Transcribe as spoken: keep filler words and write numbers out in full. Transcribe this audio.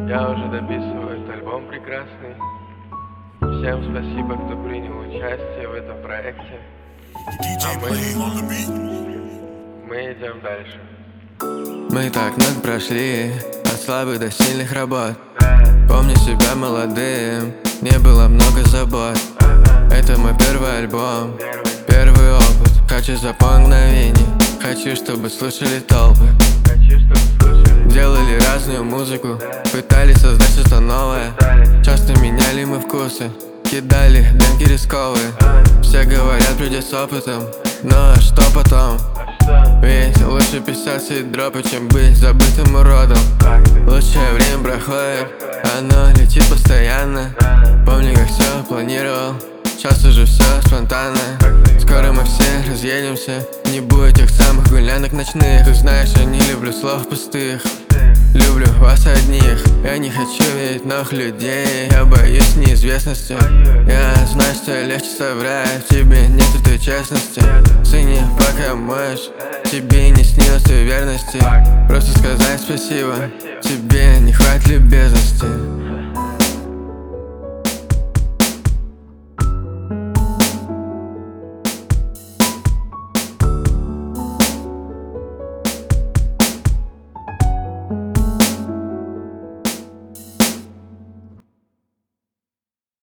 Я уже дописываю этот альбом прекрасный. Всем спасибо, кто принял участие в этом проекте. А мы, мы идем дальше. Мы так много прошли, от слабых до сильных работ. Помню себя молодым, не было много забот. Это мой первый альбом, первый опыт. Хочу запомнить мгновений, хочу, чтобы слушали толпы. Делали разную музыку, пытались создать что-то новое. Часто меняли мы вкусы, кидали демки рисковые. Все говорят, придя с опытом, но что потом? Ведь лучше писать свои дропы, чем быть забытым уродом. Лучшее время проходит, оно летит постоянно. Помню, как все планировал, сейчас уже все спонтанно. Скоро мы все разъедемся, не будет тех самых гулянок ночных. Ты знаешь, я не люблю слов пустых, люблю вас одних. Я не хочу видеть новых людей, я боюсь неизвестности. Я знаю, что легче соврать, в тебе нет этой честности. Цени, пока можешь, тебе не снилось той верности. Просто сказать спасибо, тебе не хватит любезности.